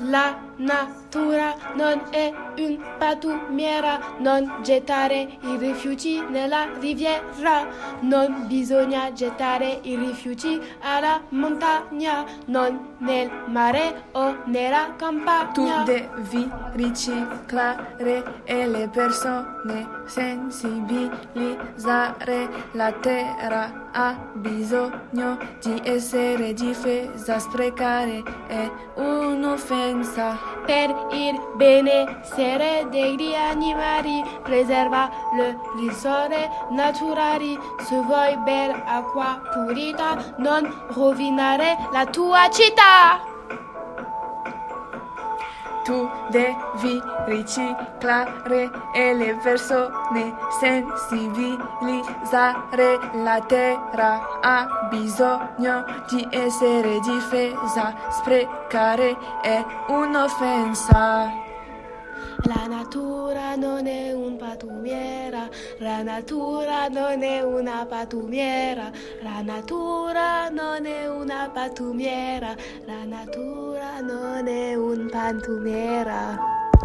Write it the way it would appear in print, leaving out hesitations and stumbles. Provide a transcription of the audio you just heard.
La natura non è un pattumiera, non gettare i rifiuti nella riviera, non bisogna gettare i rifiuti alla montagna, non nel mare o nella campagna. Tu devi riciclare e le persone sensibilizzare, la terra ha bisogno di essere difesa, sprecare è un'offensa. Per il benessere degli animali, preserva le risorse naturali. Se vuoi bere acqua pulita, non rovinare la tua città. Tu devi riciclare e le persone sensibilizzare, la terra ha bisogno di essere difesa, sprecare è un'offensa. La natura non è un pattumiera, la natura non è una pattumiera, la natura non è una pattumiera, la natura non è un pattumiera.